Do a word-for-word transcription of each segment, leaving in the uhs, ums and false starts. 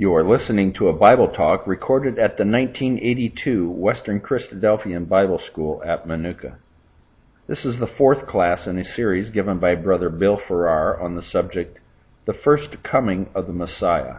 You are listening to a Bible talk recorded at the nineteen eighty-two Western Christadelphian Bible School at Manuka. This is the fourth class in a series given by Brother Bill Farrar on the subject, The First Coming of the Messiah.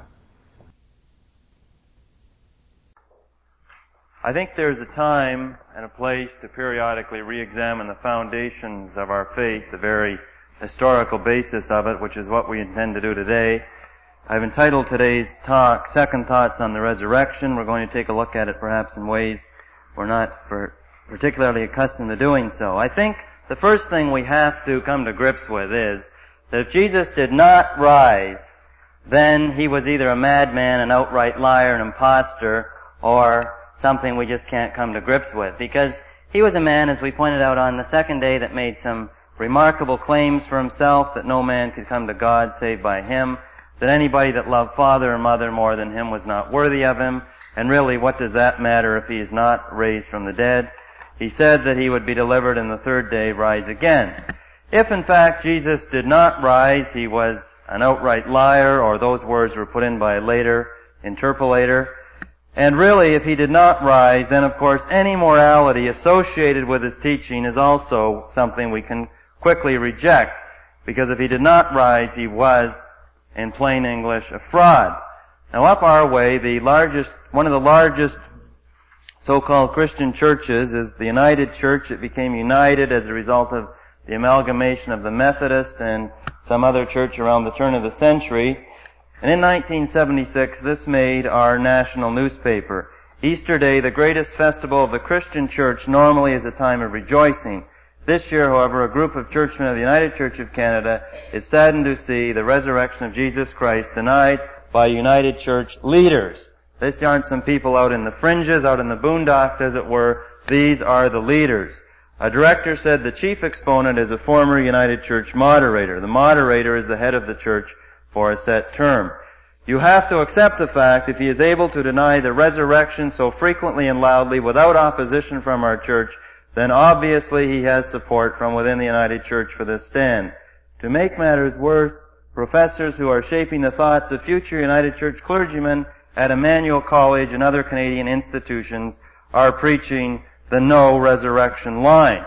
I think there's a time and a place to periodically re-examine the foundations of our faith, the very historical basis of it, which is what we intend to do today. I've entitled today's talk, Second Thoughts on the Resurrection. We're going to take a look at it perhaps in ways we're not particularly accustomed to doing so. I think the first thing we have to come to grips with is that if Jesus did not rise, then he was either a madman, an outright liar, an imposter, or something we just can't come to grips with. Because he was a man, as we pointed out on the second day, that made some remarkable claims for himself, that no man could come to God save by him, that anybody that loved father or mother more than him was not worthy of him, and really, what does that matter if he is not raised from the dead? He said that he would be delivered and the third day rise again. If in fact Jesus did not rise, he was an outright liar, or those words were put in by a later interpolator. And really, if he did not rise, then of course any morality associated with his teaching is also something we can quickly reject, because if he did not rise, he was, in plain English, a fraud. Now up our way, the largest, one of the largest so-called Christian churches is the United Church. It became united as a result of the amalgamation of the Methodist and some other church around the turn of the century. And in nineteen seventy-six, this made our national newspaper. Easter Day, the greatest festival of the Christian church, normally is a time of rejoicing. This year, however, a group of churchmen of the United Church of Canada is saddened to see the resurrection of Jesus Christ denied by United Church leaders. These aren't some people out in the fringes, out in the boondocks, as it were. These are the leaders. A director said the chief exponent is a former United Church moderator. The moderator is the head of the church for a set term. You have to accept the fact if he is able to deny the resurrection so frequently and loudly without opposition from our church, then obviously he has support from within the United Church for this stand. To make matters worse, professors who are shaping the thoughts of future United Church clergymen at Emmanuel College and other Canadian institutions are preaching the no resurrection line.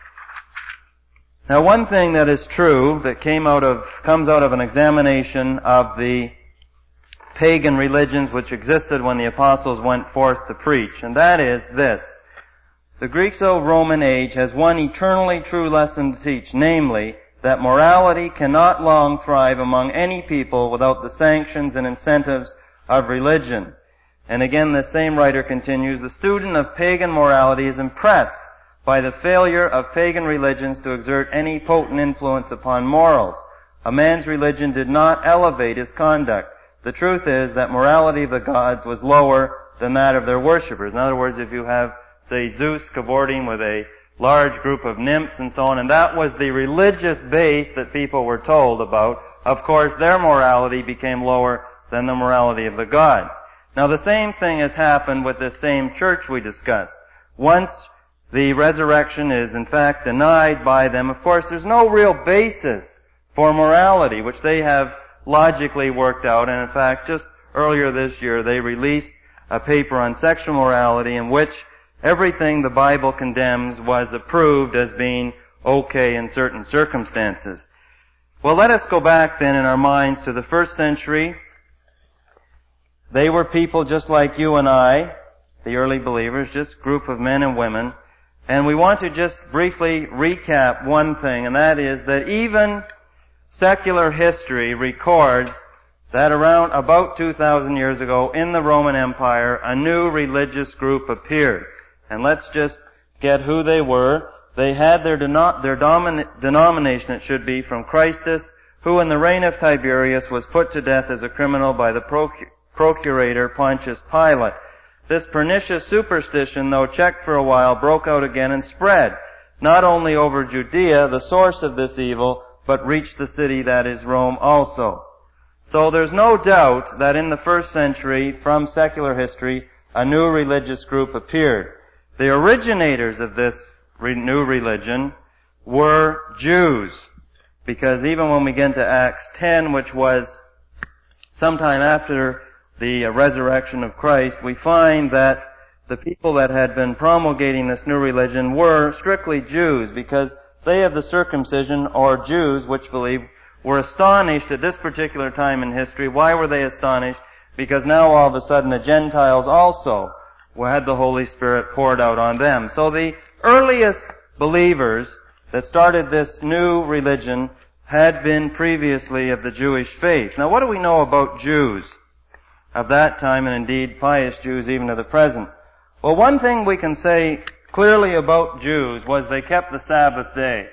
Now, one thing that is true that came out of, comes out of an examination of the pagan religions which existed when the apostles went forth to preach, and that is this. The Greco-Roman age has one eternally true lesson to teach, namely, that morality cannot long thrive among any people without the sanctions and incentives of religion. And again, the same writer continues, the student of pagan morality is impressed by the failure of pagan religions to exert any potent influence upon morals. A man's religion did not elevate his conduct. The truth is that morality of the gods was lower than that of their worshippers. In other words, if you have, say, Zeus cavorting with a large group of nymphs and so on, and that was the religious base that people were told about, of course their morality became lower than the morality of the gods. Now the same thing has happened with this same church we discussed. Once the resurrection is in fact denied by them, of course there's no real basis for morality, which they have logically worked out, and in fact just earlier this year they released a paper on sexual morality in which everything the Bible condemns was approved as being okay in certain circumstances. Well, let us go back then in our minds to the first century. They were people just like you and I, the early believers, just a group of men and women. And we want to just briefly recap one thing, and that is that even secular history records that around about two thousand years ago in the Roman Empire, a new religious group appeared. And let's just get who they were. They had their, deno- their domin- denomination, it should be, from Christus, who in the reign of Tiberius was put to death as a criminal by the proc- procurator Pontius Pilate. This pernicious superstition, though checked for a while, broke out again and spread, not only over Judea, the source of this evil, but reached the city that is Rome also. So there's no doubt that in the first century, from secular history, a new religious group appeared. The originators of this new religion were Jews, because even when we get into Acts ten, which was sometime after the uh, resurrection of Christ, we find that the people that had been promulgating this new religion were strictly Jews, because they of the circumcision, or Jews, which believe, were astonished at this particular time in history. Why were they astonished? Because now all of a sudden the Gentiles also had the Holy Spirit poured out on them. So the earliest believers that started this new religion had been previously of the Jewish faith. Now what do we know about Jews of that time, and indeed pious Jews even of the present? Well, one thing we can say clearly about Jews was they kept the Sabbath day.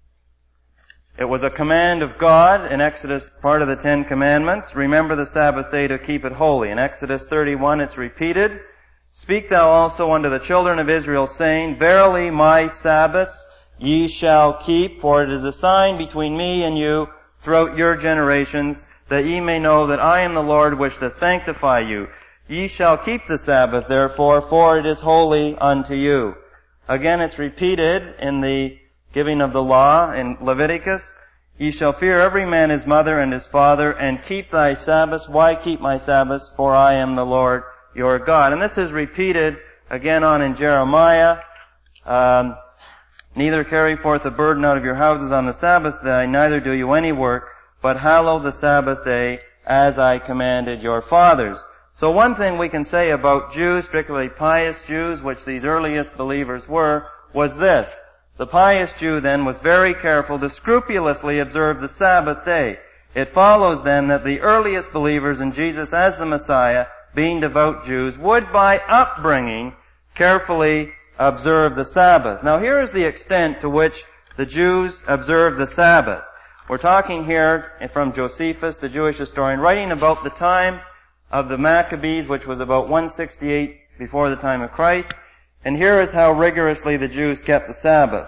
It was a command of God in Exodus, part of the Ten Commandments. Remember the Sabbath day to keep it holy. In Exodus thirty-one it's repeated. Speak thou also unto the children of Israel, saying, Verily my Sabbaths ye shall keep, for it is a sign between me and you throughout your generations, that ye may know that I am the Lord which doth sanctify you. Ye shall keep the Sabbath, therefore, for it is holy unto you. Again it's repeated in the giving of the law in Leviticus. Ye shall fear every man his mother and his father, and keep thy Sabbaths. Why keep my Sabbaths? For I am the Lord your God. And this is repeated again on in Jeremiah. Um, Neither carry forth a burden out of your houses on the Sabbath day, neither do you any work, but hallow the Sabbath day as I commanded your fathers. So one thing we can say about Jews, particularly pious Jews, which these earliest believers were, was this. The pious Jew then was very careful to scrupulously observe the Sabbath day. It follows then that the earliest believers in Jesus as the Messiah, being devout Jews, would by upbringing carefully observe the Sabbath. Now here is the extent to which the Jews observed the Sabbath. We're talking here from Josephus, the Jewish historian, writing about the time of the Maccabees, which was about one sixty-eight before the time of Christ. And here is how rigorously the Jews kept the Sabbath.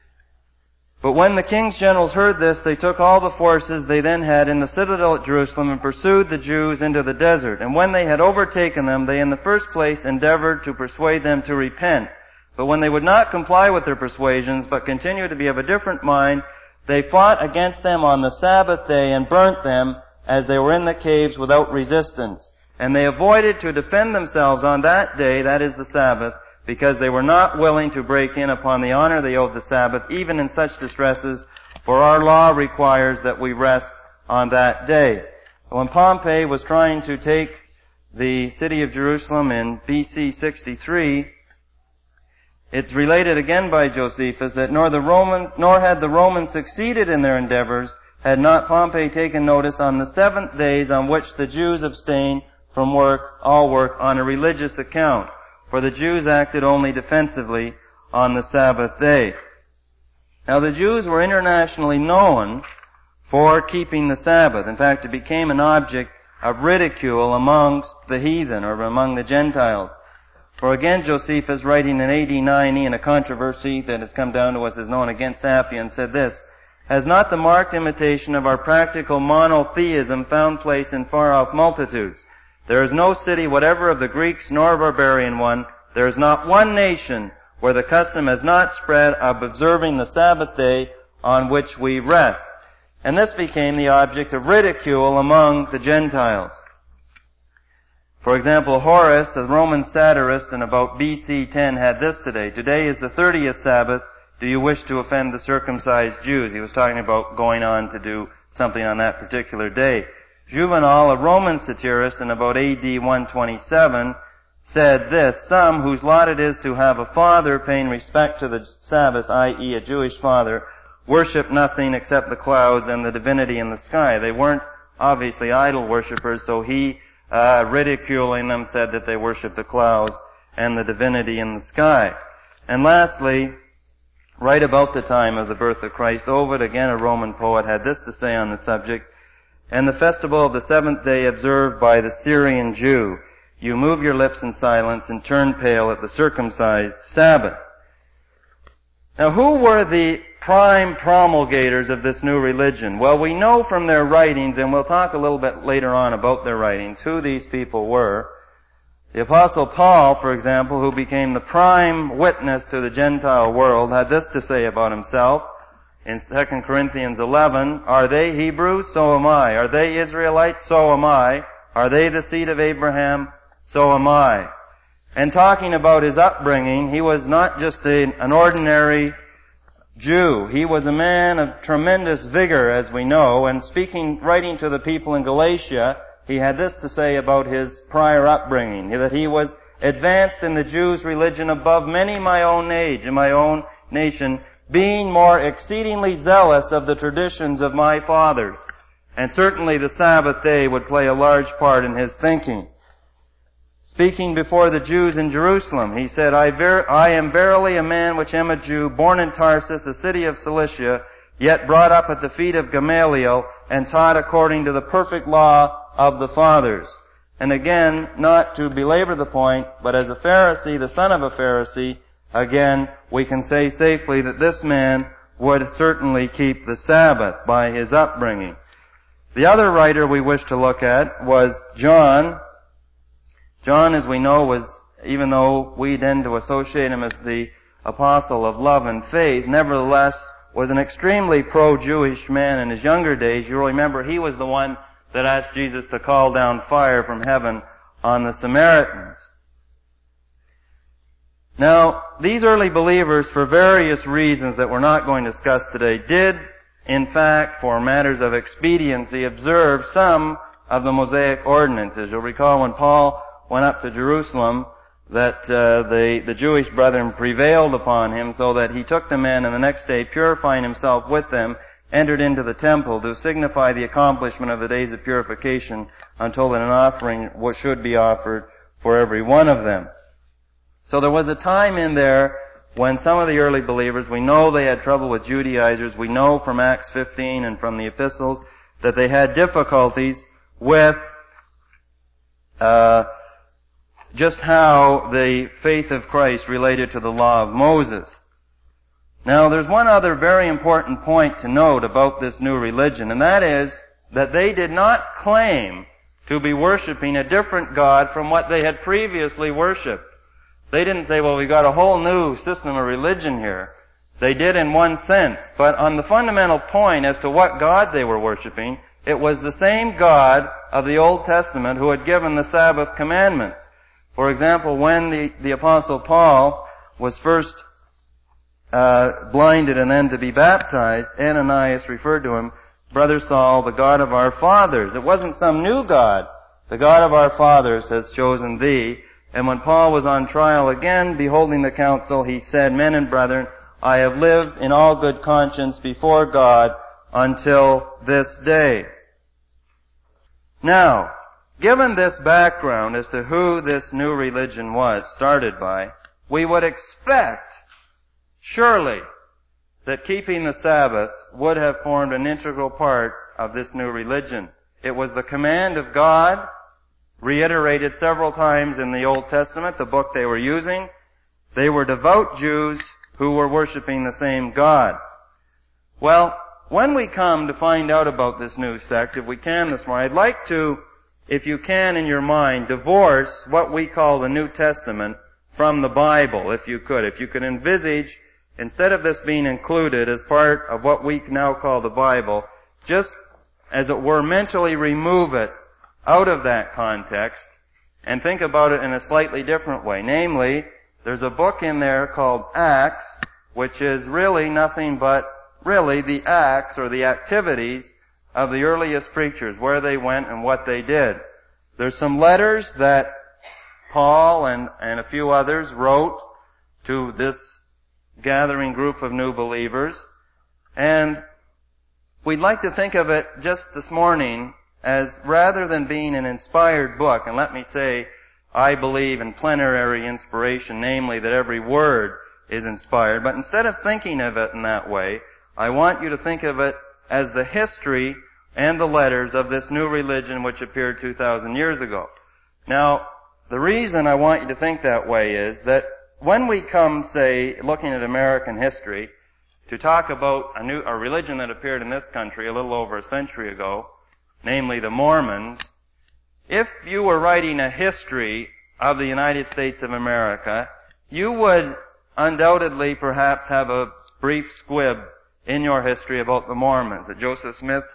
But when the king's generals heard this, they took all the forces they then had in the citadel at Jerusalem and pursued the Jews into the desert. And when they had overtaken them, they in the first place endeavored to persuade them to repent. But when they would not comply with their persuasions, but continued to be of a different mind, they fought against them on the Sabbath day and burnt them as they were in the caves without resistance. And they avoided to defend themselves on that day, that is the Sabbath, because they were not willing to break in upon the honor they owed the Sabbath, even in such distresses, for our law requires that we rest on that day. When Pompey was trying to take the city of Jerusalem in B C sixty-three, it's related again by Josephus that nor the Roman, nor had the Romans succeeded in their endeavors, had not Pompey taken notice on the seventh days on which the Jews abstained from work, all work, on a religious account. For the Jews acted only defensively on the Sabbath day. Now the Jews were internationally known for keeping the Sabbath. In fact, it became an object of ridicule amongst the heathen, or among the Gentiles. For again, Josephus, writing in A D ninety in a controversy that has come down to us as known against Appian, said this, Has not the marked imitation of our practical monotheism found place in far-off multitudes? There is no city whatever of the Greeks nor a barbarian one. There is not one nation where the custom has not spread of observing the Sabbath day on which we rest. And this became the object of ridicule among the Gentiles. For example, Horace, the Roman satirist in about B C ten, had this today. Today is the thirtieth Sabbath. Do you wish to offend the circumcised Jews? He was talking about going on to do something on that particular day. Juvenal, a Roman satirist in about A D one twenty-seven, said this, Some whose lot it is to have a father paying respect to the Sabbath, that is a Jewish father, worship nothing except the clouds and the divinity in the sky. They weren't obviously idol worshippers, so he, uh, ridiculing them, said that they worship the clouds and the divinity in the sky. And lastly, right about the time of the birth of Christ, Ovid, again a Roman poet, had this to say on the subject, And the festival of the seventh day observed by the Syrian Jew, you move your lips in silence and turn pale at the circumcised Sabbath. Now who were the prime promulgators of this new religion? Well, we know from their writings, and we'll talk a little bit later on about their writings, who these people were. The Apostle Paul, for example, who became the prime witness to the Gentile world, had this to say about himself in Second Corinthians eleven, Are they Hebrews? So am I. Are they Israelites? So am I. Are they the seed of Abraham? So am I. And talking about his upbringing, he was not just a, an ordinary Jew. He was a man of tremendous vigor, as we know, and speaking, writing to the people in Galatia, he had this to say about his prior upbringing, that he was advanced in the Jews' religion above many my own age and my own nation, being more exceedingly zealous of the traditions of my fathers. And certainly the Sabbath day would play a large part in his thinking. Speaking before the Jews in Jerusalem, he said, I, ver- I am verily a man which am a Jew, born in Tarsus, a city of Cilicia, yet brought up at the feet of Gamaliel, and taught according to the perfect law of the fathers. And again, not to belabor the point, but as a Pharisee, the son of a Pharisee, again, we can say safely that this man would certainly keep the Sabbath by his upbringing. The other writer we wish to look at was John. John, as we know, was, even though we tend to associate him as the apostle of love and faith, nevertheless was an extremely pro-Jewish man in his younger days. You'll remember he was the one that asked Jesus to call down fire from heaven on the Samaritans. Now, these early believers, for various reasons that we're not going to discuss today, did, in fact, for matters of expediency, observe some of the Mosaic ordinances. You'll recall when Paul went up to Jerusalem that uh, the, the Jewish brethren prevailed upon him so that he took them in, and the next day, purifying himself with them, entered into the temple to signify the accomplishment of the days of purification until that an offering should be offered for every one of them. So there was a time in there when some of the early believers, we know they had trouble with Judaizers. We know from Acts fifteen and from the epistles that they had difficulties with uh, just how the faith of Christ related to the law of Moses. Now, there's one other very important point to note about this new religion, and that is that they did not claim to be worshiping a different God from what they had previously worshipped. They didn't say, well, we've got a whole new system of religion here. They did in one sense, but on the fundamental point as to what God they were worshiping, it was the same God of the Old Testament who had given the Sabbath commandments. For example, when the, the Apostle Paul was first uh, blinded and then to be baptized, Ananias referred to him, Brother Saul, the God of our fathers. It wasn't some new God. The God of our fathers has chosen thee. And when Paul was on trial again, beholding the council, he said, Men and brethren, I have lived in all good conscience before God until this day. Now, given this background as to who this new religion was started by, we would expect, surely, that keeping the Sabbath would have formed an integral part of this new religion. It was the command of God, reiterated several times in the Old Testament, the book they were using. They were devout Jews who were worshiping the same God. Well, when we come to find out about this new sect, if we can this morning, I'd like to, if you can in your mind, divorce what we call the New Testament from the Bible, if you could. If you could envisage, instead of this being included as part of what we now call the Bible, just, as it were, mentally remove it out of that context and think about it in a slightly different way. Namely, there's a book in there called Acts, which is really nothing but really the acts or the activities of the earliest preachers, where they went and what they did. There's some letters that Paul and, and a few others wrote to this gathering group of new believers, and we'd like to think of it just this morning as, rather than being an inspired book, and let me say, I believe in plenary inspiration, namely that every word is inspired, but instead of thinking of it in that way, I want you to think of it as the history and the letters of this new religion which appeared two thousand years ago. Now, the reason I want you to think that way is that when we come, say, looking at American history, to talk about a new, a religion that appeared in this country a little over a century ago, namely the Mormons, if you were writing a history of the United States of America, you would undoubtedly perhaps have a brief squib in your history about the Mormons, that Joseph Smith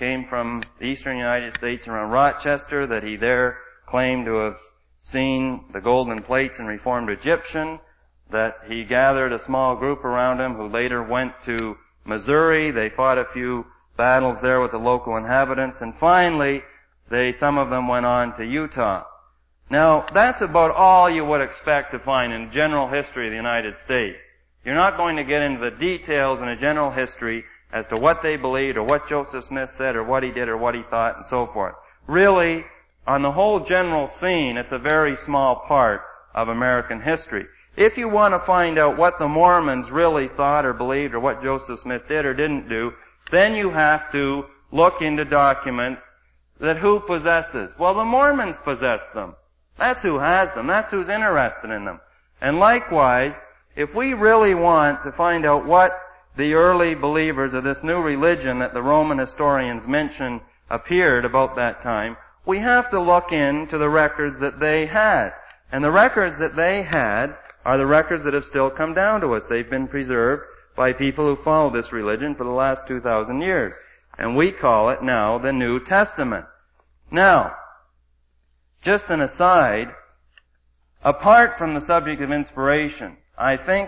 came from the eastern United States around Rochester, that he there claimed to have seen the golden plates in Reformed Egyptian, that he gathered a small group around him who later went to Missouri. They fought a few battles there with the local inhabitants, and finally, they, some of them went on to Utah. Now, that's about all you would expect to find in general history of the United States. You're not going to get into the details in a general history as to what they believed or what Joseph Smith said or what he did or what he thought and so forth. Really, on the whole general scene, it's a very small part of American history. If you want to find out what the Mormons really thought or believed or what Joseph Smith did or didn't do, then you have to look into documents that who possesses? Well, the Mormons possess them. That's who has them. That's who's interested in them. And likewise, if we really want to find out what the early believers of this new religion that the Roman historians mention appeared about that time, we have to look into the records that they had. And the records that they had are the records that have still come down to us. They've been preserved by people who follow this religion for the last two thousand years. And we call it now the New Testament. Now, just an aside, apart from the subject of inspiration, I think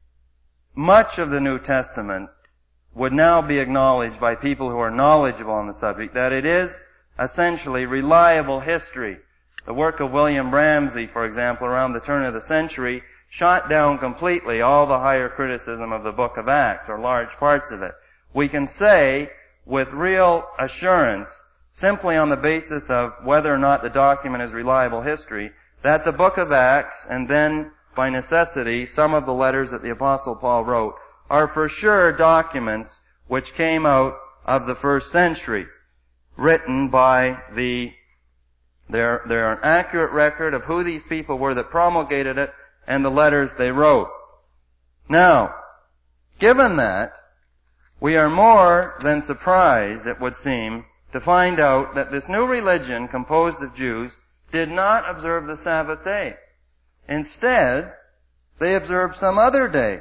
much of the New Testament would now be acknowledged by people who are knowledgeable on the subject, that it is essentially reliable history. The work of William Ramsey, for example, around the turn of the century, shot down completely all the higher criticism of the book of Acts, or large parts of it. We can say with real assurance, simply on the basis of whether or not the document is reliable history, that the book of Acts, and then by necessity some of the letters that the Apostle Paul wrote, are for sure documents which came out of the first century, written by the, they're, they're an accurate record of who these people were that promulgated it and the letters they wrote. Now, given that, we are more than surprised, it would seem, to find out that this new religion composed of Jews did not observe the Sabbath day. Instead, they observed some other day.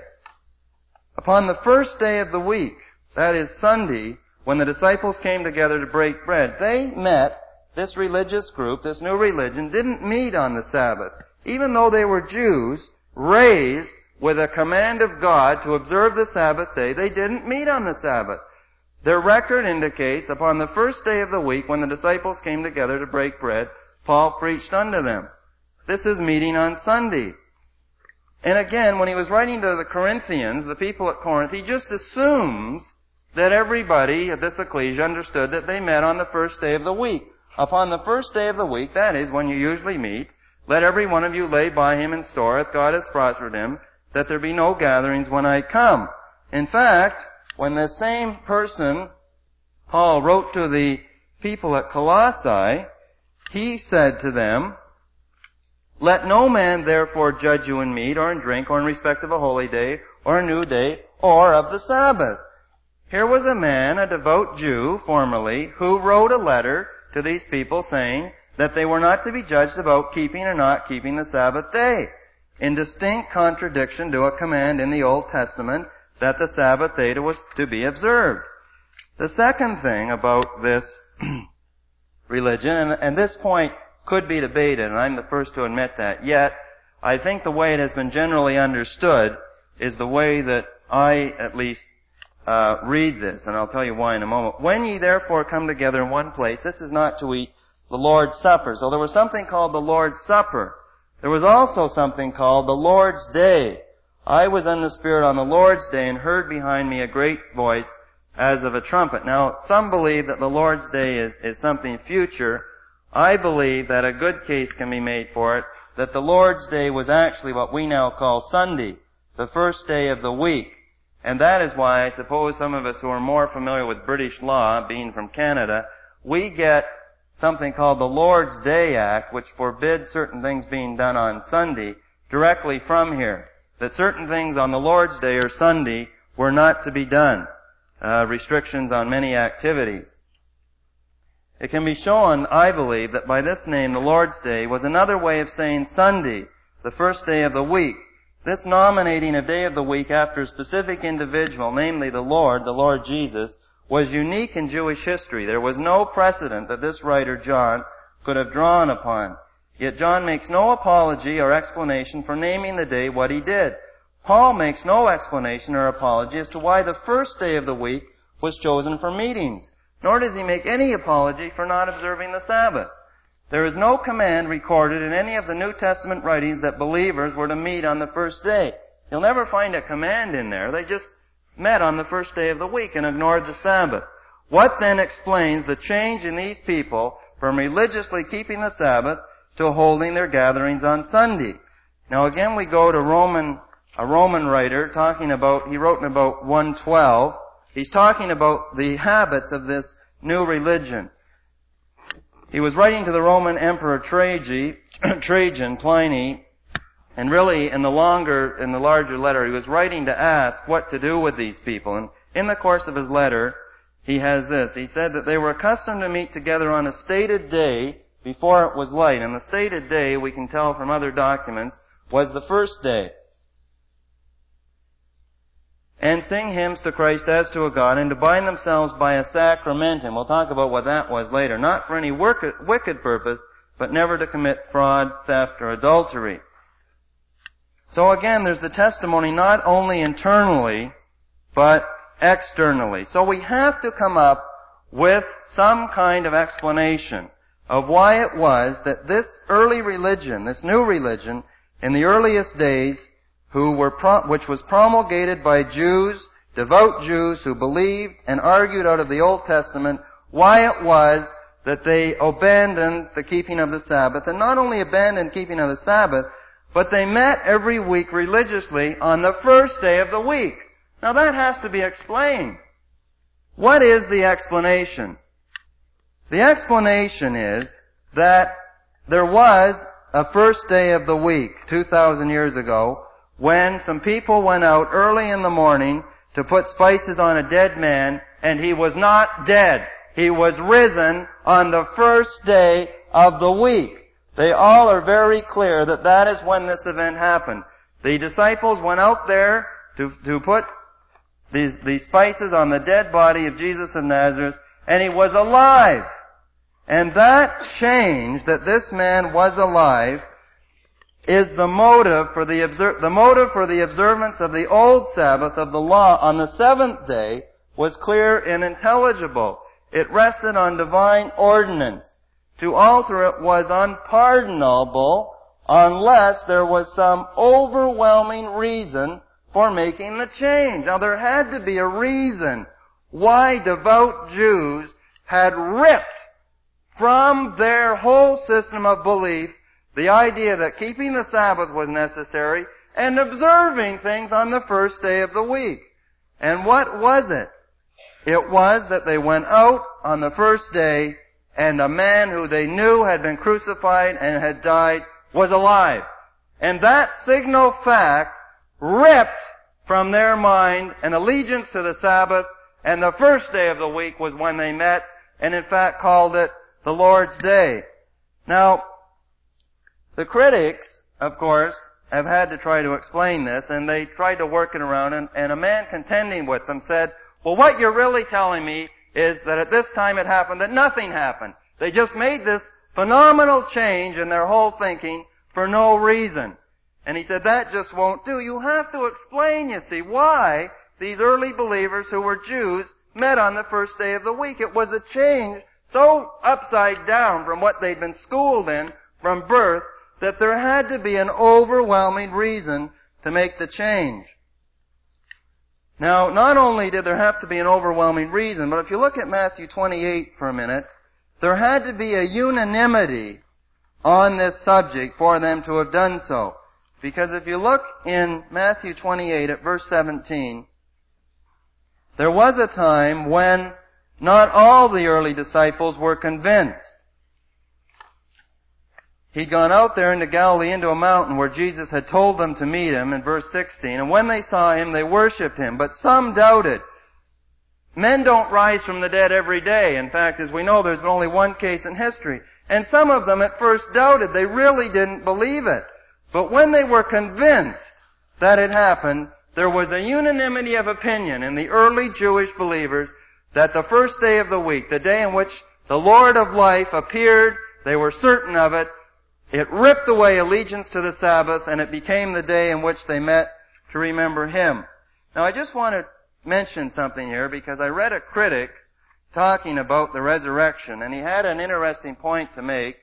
Upon the first day of the week, that is Sunday, when the disciples came together to break bread, they met, this religious group, this new religion, didn't meet on the Sabbath. Even though they were Jews, raised with a command of God to observe the Sabbath day, they didn't meet on the Sabbath. Their record indicates, upon the first day of the week, when the disciples came together to break bread, Paul preached unto them. This is meeting on Sunday. And again, when he was writing to the Corinthians, the people at Corinth, he just assumes that everybody at this ecclesia understood that they met on the first day of the week. Upon the first day of the week, that is when you usually meet, let every one of you lay by him in store, if God has prospered him, that there be no gatherings when I come. In fact, when the same person, Paul, wrote to the people at Colossae, he said to them, let no man therefore judge you in meat or in drink or in respect of a holy day or a new day or of the Sabbath. Here was a man, a devout Jew, formerly, who wrote a letter to these people saying that they were not to be judged about keeping or not keeping the Sabbath day, in distinct contradiction to a command in the Old Testament that the Sabbath day was to be observed. The second thing about this religion, and, and this point could be debated, and I'm the first to admit that, yet I think the way it has been generally understood is the way that I, at least, uh, read this, and I'll tell you why in a moment. When ye therefore come together in one place, this is not to eat the Lord's Supper. So there was something called the Lord's Supper. There was also something called the Lord's Day. I was in the Spirit on the Lord's Day and heard behind me a great voice as of a trumpet. Now, some believe that the Lord's Day is, is something future. I believe that a good case can be made for it, that the Lord's Day was actually what we now call Sunday, the first day of the week. And that is why I suppose some of us who are more familiar with British law, being from Canada, we get something called the Lord's Day Act, which forbids certain things being done on Sunday, directly from here. That certain things on the Lord's Day or Sunday were not to be done. Uh, restrictions on many activities. It can be shown, I believe, that by this name, the Lord's Day, was another way of saying Sunday, the first day of the week. This nominating a day of the week after a specific individual, namely the Lord, the Lord Jesus, was unique in Jewish history. There was no precedent that this writer, John, could have drawn upon. Yet John makes no apology or explanation for naming the day what he did. Paul makes no explanation or apology as to why the first day of the week was chosen for meetings. Nor does he make any apology for not observing the Sabbath. There is no command recorded in any of the New Testament writings that believers were to meet on the first day. You'll never find a command in there. They just met on the first day of the week and ignored the Sabbath. What then explains the change in these people from religiously keeping the Sabbath to holding their gatherings on Sunday? Now again we go to Roman, a Roman writer talking about, he wrote in about one twelve, he's talking about the habits of this new religion. He was writing to the Roman Emperor Trajan, Trajan, Pliny, and really in the longer, in the larger letter, he was writing to ask what to do with these people. And in the course of his letter, he has this. He said that they were accustomed to meet together on a stated day before it was light. And the stated day, we can tell from other documents, was the first day. And sing hymns to Christ as to a God, and to bind themselves by a sacramentum. We'll talk about what that was later. Not for any wicked purpose, but never to commit fraud, theft, or adultery. So again, there's the testimony not only internally, but externally. So we have to come up with some kind of explanation of why it was that this early religion, this new religion, in the earliest days, who were pro- which was promulgated by Jews, devout Jews who believed and argued out of the Old Testament, why it was that they abandoned the keeping of the Sabbath, and not only abandoned keeping of the Sabbath, but they met every week religiously on the first day of the week. Now that has to be explained. What is the explanation? The explanation is that there was a first day of the week two thousand years ago when some people went out early in the morning to put spices on a dead man, and he was not dead. He was risen on the first day of the week. They all are very clear that that is when this event happened. The disciples went out there to, to put these, these spices on the dead body of Jesus of Nazareth, and he was alive. And that change, that this man was alive, is the motive for the obser- the motive for the observance of the old Sabbath of the law on the seventh day was clear and intelligible. It rested on divine ordinance. To alter it was unpardonable unless there was some overwhelming reason for making the change. Now there had to be a reason why devout Jews had ripped from their whole system of belief the idea that keeping the Sabbath was necessary and observing things on the first day of the week. And what was it? It was that they went out on the first day and a man who they knew had been crucified and had died was alive. And that signal fact ripped from their mind an allegiance to the Sabbath, and the first day of the week was when they met, and in fact called it the Lord's Day. Now, the critics, of course, have had to try to explain this, and they tried to work it around, and, and a man contending with them said, well, what you're really telling me is that at this time it happened that nothing happened. They just made this phenomenal change in their whole thinking for no reason. And he said, that just won't do. You have to explain, you see, why these early believers who were Jews met on the first day of the week. It was a change so upside down from what they'd been schooled in from birth that there had to be an overwhelming reason to make the change. Now, not only did there have to be an overwhelming reason, but if you look at Matthew twenty-eight for a minute, there had to be a unanimity on this subject for them to have done so. Because if you look in Matthew twenty-eight at verse seventeen, there was a time when not all the early disciples were convinced. He'd gone out there into Galilee into a mountain where Jesus had told them to meet him in verse sixteen. And when they saw him, they worshipped him. But some doubted. Men don't rise from the dead every day. In fact, as we know, there's only one case in history. And some of them at first doubted. They really didn't believe it. But when they were convinced that it happened, there was a unanimity of opinion in the early Jewish believers that the first day of the week, the day in which the Lord of life appeared, they were certain of it, it ripped away allegiance to the Sabbath, and it became the day in which they met to remember Him. Now I just want to mention something here, because I read a critic talking about the resurrection, and he had an interesting point to make.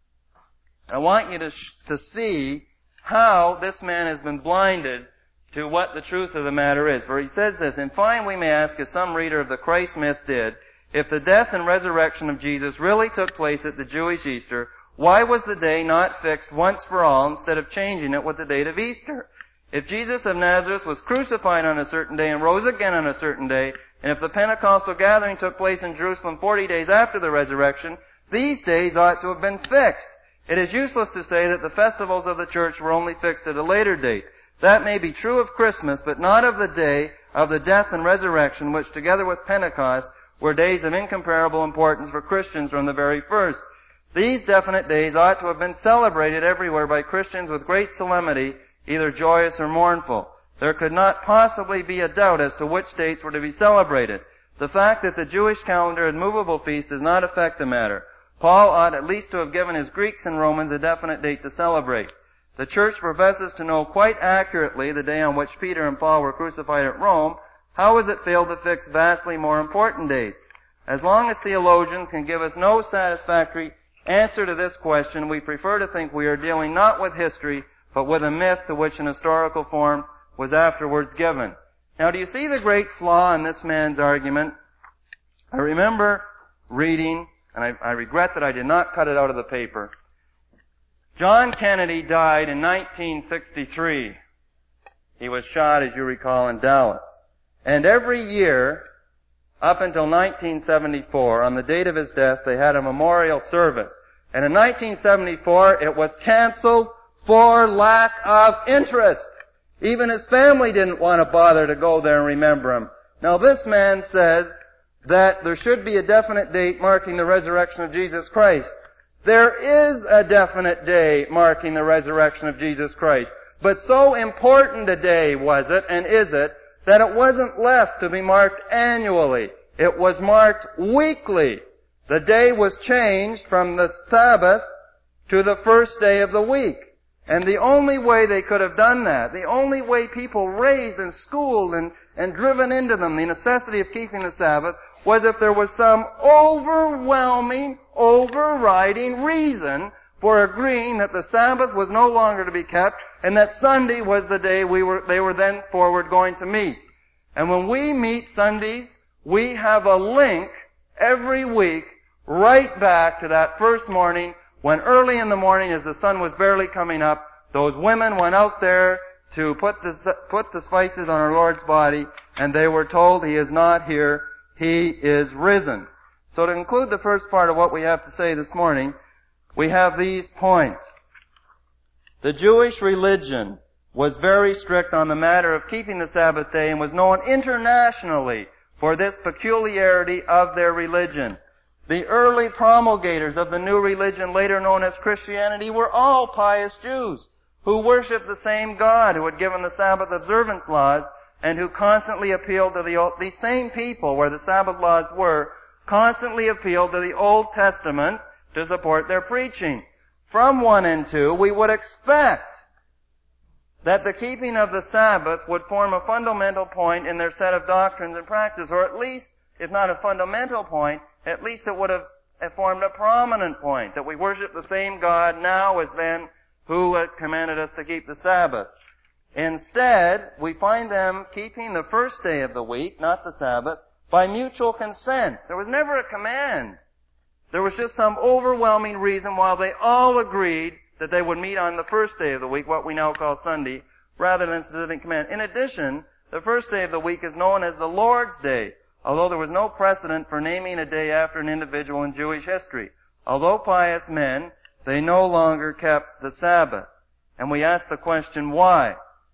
I want you to, sh- to see how this man has been blinded to what the truth of the matter is. For he says this, "In fine, we may ask, as some reader of the Christ myth did, if the death and resurrection of Jesus really took place at the Jewish Easter, why was the day not fixed once for all instead of changing it with the date of Easter? If Jesus of Nazareth was crucified on a certain day and rose again on a certain day, and if the Pentecostal gathering took place in Jerusalem forty days after the resurrection, these days ought to have been fixed. It is useless to say that the festivals of the church were only fixed at a later date. That may be true of Christmas, but not of the day of the death and resurrection, which together with Pentecost were days of incomparable importance for Christians from the very first. These definite days ought to have been celebrated everywhere by Christians with great solemnity, either joyous or mournful. There could not possibly be a doubt as to which dates were to be celebrated. The fact that the Jewish calendar had movable feasts does not affect the matter. Paul ought at least to have given his Greeks and Romans a definite date to celebrate. The church professes to know quite accurately the day on which Peter and Paul were crucified at Rome. How has it failed to fix vastly more important dates? As long as theologians can give us no satisfactory answer to this question, we prefer to think we are dealing not with history, but with a myth to which an historical form was afterwards given." Now, do you see the great flaw in this man's argument? I remember reading, and I, I regret that I did not cut it out of the paper. John Kennedy died in nineteen sixty-three. He was shot, as you recall, in Dallas. And every year, up until nineteen seventy-four, on the date of his death, they had a memorial service. And in nineteen seventy-four, it was canceled for lack of interest. Even his family didn't want to bother to go there and remember him. Now this man says that there should be a definite date marking the resurrection of Jesus Christ. There is a definite day marking the resurrection of Jesus Christ. But so important a day was it, and is it, that it wasn't left to be marked annually. It was marked weekly. The day was changed from the Sabbath to the first day of the week. And the only way they could have done that, the only way people raised and schooled and, and driven into them the necessity of keeping the Sabbath, was if there was some overwhelming, overriding reason for agreeing that the Sabbath was no longer to be kept and that Sunday was the day we were, they were then forward going to meet. And when we meet Sundays, we have a link every week right back to that first morning when early in the morning, as the sun was barely coming up, those women went out there to put the, put the spices on our Lord's body, and they were told, "He is not here, He is risen." So to conclude the first part of what we have to say this morning, we have these points. The Jewish religion was very strict on the matter of keeping the Sabbath day and was known internationally for this peculiarity of their religion. The early promulgators of the new religion, later known as Christianity, were all pious Jews who worshiped the same God who had given the Sabbath observance laws and who constantly appealed to the Old, these same people where the Sabbath laws were, constantly appealed to the Old Testament to support their preaching. From one and two, we would expect that the keeping of the Sabbath would form a fundamental point in their set of doctrines and practices, or at least, if not a fundamental point, at least it would have formed a prominent point, that we worship the same God now as then who had commanded us to keep the Sabbath. Instead, we find them keeping the first day of the week, not the Sabbath, by mutual consent. There was never a command. There was just some overwhelming reason why they all agreed that they would meet on the first day of the week, what we now call Sunday, rather than specific command. In addition, the first day of the week is known as the Lord's Day, although there was no precedent for naming a day after an individual in Jewish history. Although pious men, they no longer kept the Sabbath. And we ask the question, why?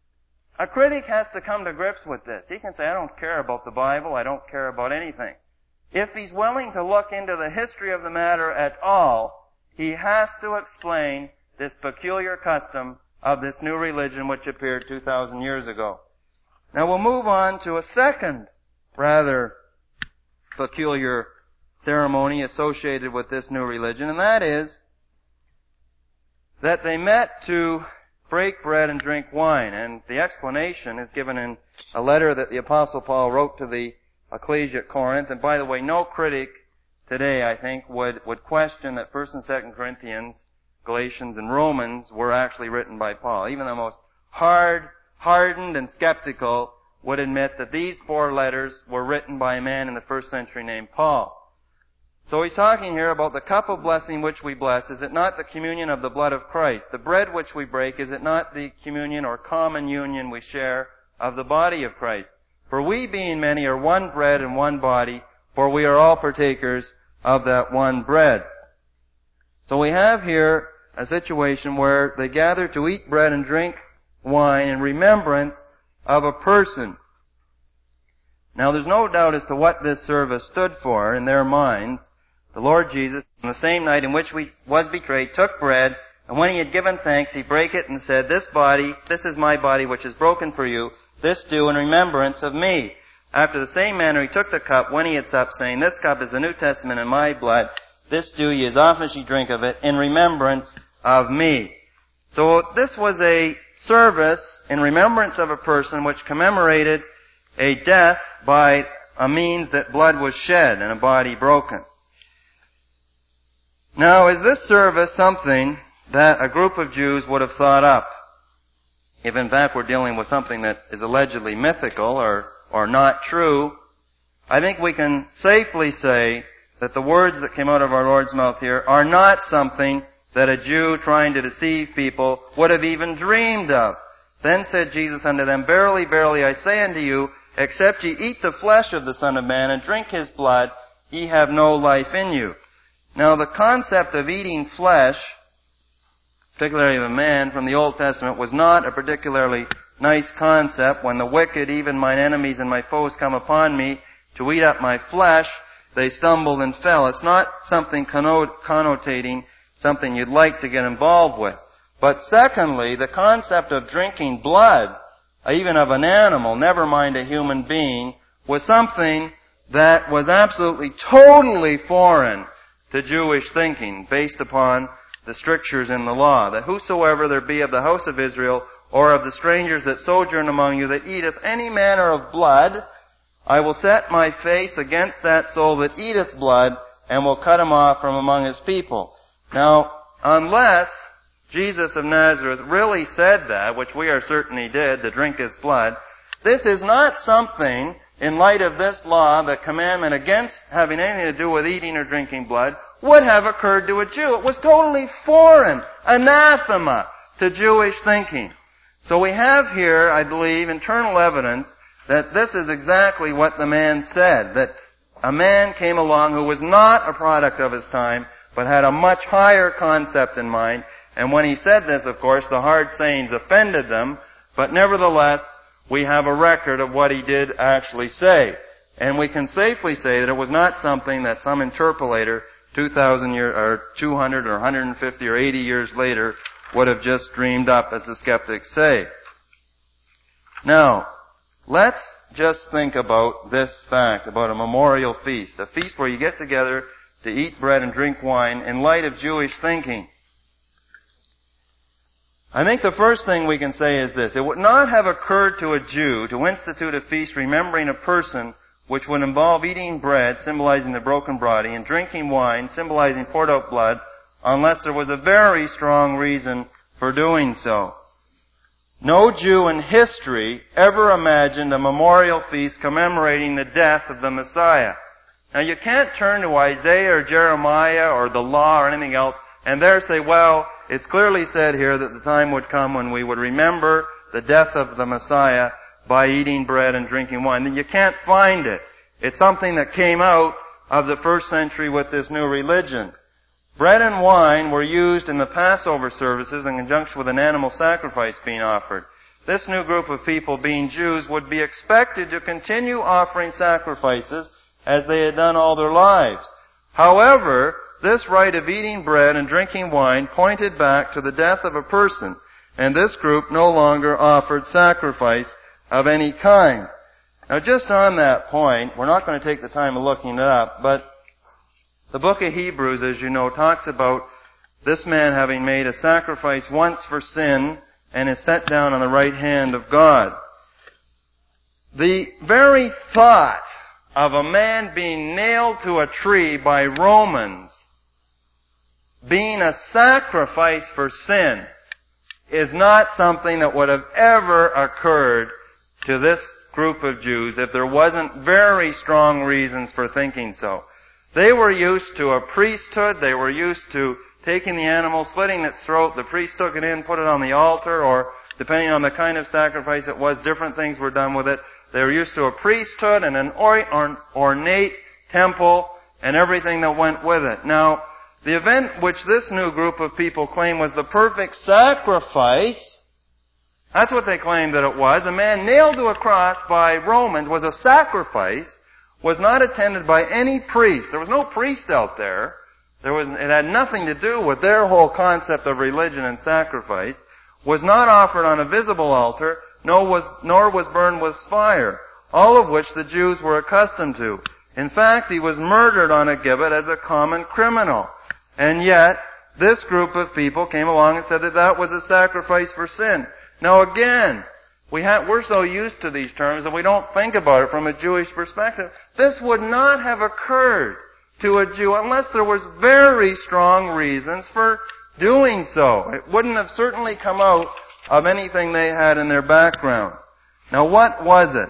A critic has to come to grips with this. He can say, I don't care about the Bible, I don't care about anything. If he's willing to look into the history of the matter at all, he has to explain this peculiar custom of this new religion which appeared two thousand years ago. Now we'll move on to a second rather peculiar ceremony associated with this new religion, and that is that they met to break bread and drink wine. And the explanation is given in a letter that the Apostle Paul wrote to the ecclesia at Corinth. And by the way, no critic today, I think, would, would question that First and Second Corinthians, Galatians, and Romans were actually written by Paul. Even the most hard, hardened and skeptical would admit that these four letters were written by a man in the first century named Paul. So he's talking here about the cup of blessing which we bless. Is it not the communion of the blood of Christ? The bread which we break, is it not the communion or common union we share of the body of Christ? For we, being many, are one bread and one body, for we are all partakers of that one bread. So we have here a situation where they gather to eat bread and drink wine in remembrance of a person. Now there's no doubt as to what this service stood for in their minds. The Lord Jesus, on the same night in which he was betrayed, took bread, and when he had given thanks, he brake it and said, This body, this is my body which is broken for you. This do in remembrance of me. After the same manner he took the cup when he had supped, saying, This cup is the New Testament in my blood. This do ye as often as ye drink of it in remembrance of me. So this was a service in remembrance of a person which commemorated a death by a means that blood was shed and a body broken. Now, is this service something that a group of Jews would have thought up? If in fact we're dealing with something that is allegedly mythical or, or not true, I think we can safely say that the words that came out of our Lord's mouth here are not something that a Jew trying to deceive people would have even dreamed of. Then said Jesus unto them, Verily, verily, I say unto you, except ye eat the flesh of the Son of Man and drink his blood, ye have no life in you. Now, the concept of eating flesh, particularly of a man from the Old Testament, was not a particularly nice concept. When the wicked, even mine enemies and my foes, come upon me to eat up my flesh, they stumbled and fell. It's not something connotating something you'd like to get involved with. But secondly, the concept of drinking blood, even of an animal, never mind a human being, was something that was absolutely, totally foreign to Jewish thinking, based upon the strictures in the law, that whosoever there be of the house of Israel, or of the strangers that sojourn among you, that eateth any manner of blood, I will set my face against that soul that eateth blood, and will cut him off from among his people. Now, unless Jesus of Nazareth really said that, which we are certain he did, to drink his blood, this is not something, in light of this law, the commandment against having anything to do with eating or drinking blood, would have occurred to a Jew. It was totally foreign, anathema to Jewish thinking. So we have here, I believe, internal evidence that this is exactly what the man said, that a man came along who was not a product of his time, but had a much higher concept in mind. And when he said this, of course, the hard sayings offended them, but nevertheless, we have a record of what he did actually say. And we can safely say that it was not something that some interpolator two thousand years, or two hundred, or one hundred fifty, or eighty years later would have just dreamed up, as the skeptics say. Now, let's just think about this fact, about a memorial feast, a feast where you get together to eat bread and drink wine in light of Jewish thinking. I think the first thing we can say is this. It would not have occurred to a Jew to institute a feast remembering a person which would involve eating bread, symbolizing the broken body, and drinking wine, symbolizing poured out blood, unless there was a very strong reason for doing so. No Jew in history ever imagined a memorial feast commemorating the death of the Messiah. Now you can't turn to Isaiah or Jeremiah or the law or anything else and there say, well, it's clearly said here that the time would come when we would remember the death of the Messiah by eating bread and drinking wine. Then you can't find it. It's something that came out of the first century with this new religion. Bread and wine were used in the Passover services in conjunction with an animal sacrifice being offered. This new group of people, being Jews, would be expected to continue offering sacrifices as they had done all their lives. However, this rite of eating bread and drinking wine pointed back to the death of a person, and this group no longer offered sacrifice of any kind. Now just on that point, we're not going to take the time of looking it up, but the book of Hebrews, as you know, talks about this man having made a sacrifice once for sin and is set down on the right hand of God. The very thought of a man being nailed to a tree by Romans being a sacrifice for sin is not something that would have ever occurred to this group of Jews if there wasn't very strong reasons for thinking so. They were used to a priesthood. They were used to taking the animal, slitting its throat. The priest took it in, put it on the altar, or depending on the kind of sacrifice it was, different things were done with it. They were used to a priesthood and an ornate temple and everything that went with it. Now, the event which this new group of people claimed was the perfect sacrifice, that's what they claimed that it was. A man nailed to a cross by Romans was a sacrifice, was not attended by any priest. There was no priest out there. There was, it had nothing to do with their whole concept of religion and sacrifice, was not offered on a visible altar, nor was, nor was burned with fire, all of which the Jews were accustomed to. In fact, he was murdered on a gibbet as a common criminal. And yet, this group of people came along and said that that was a sacrifice for sin. Now again, we have, we're so used to these terms that we don't think about it from a Jewish perspective. This would not have occurred to a Jew unless there was very strong reasons for doing so. It wouldn't have certainly come out of anything they had in their background. Now what was it?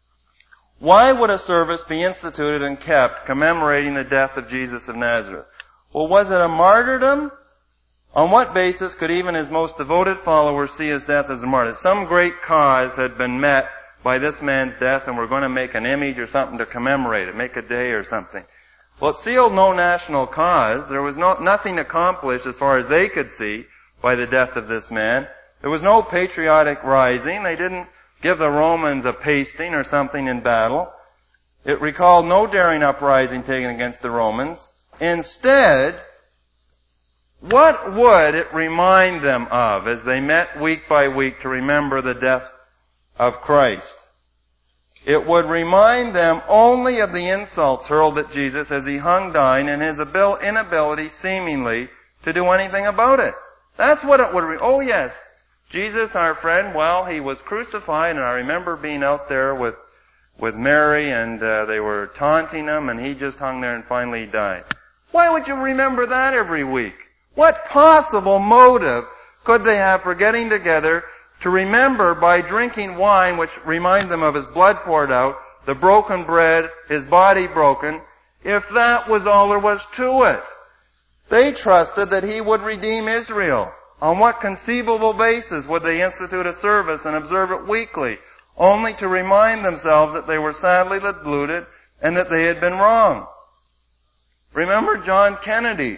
Why would a service be instituted and kept commemorating the death of Jesus of Nazareth? Well, was it a martyrdom? On what basis could even his most devoted followers see his death as a martyr? Some great cause had been met by this man's death, and we're going to make an image or something to commemorate it, make a day or something. Well, it sealed no national cause. There was no, nothing accomplished as far as they could see by the death of this man. There was no patriotic rising. They didn't give the Romans a pasting or something in battle. It recalled no daring uprising taken against the Romans. Instead, what would it remind them of as they met week by week to remember the death of Christ? It would remind them only of the insults hurled at Jesus as he hung dying and his inability, seemingly, to do anything about it. That's what it would re- Oh yes, Jesus, our friend, well, he was crucified, and I remember being out there with with Mary, and uh, they were taunting him, and he just hung there and finally died. Why would you remember that every week? What possible motive could they have for getting together to remember by drinking wine, which reminds them of his blood poured out, the broken bread, his body broken, if that was all there was to it? They trusted that he would redeem Israel. On what conceivable basis would they institute a service and observe it weekly, only to remind themselves that they were sadly deluded and that they had been wrong? Remember John Kennedy.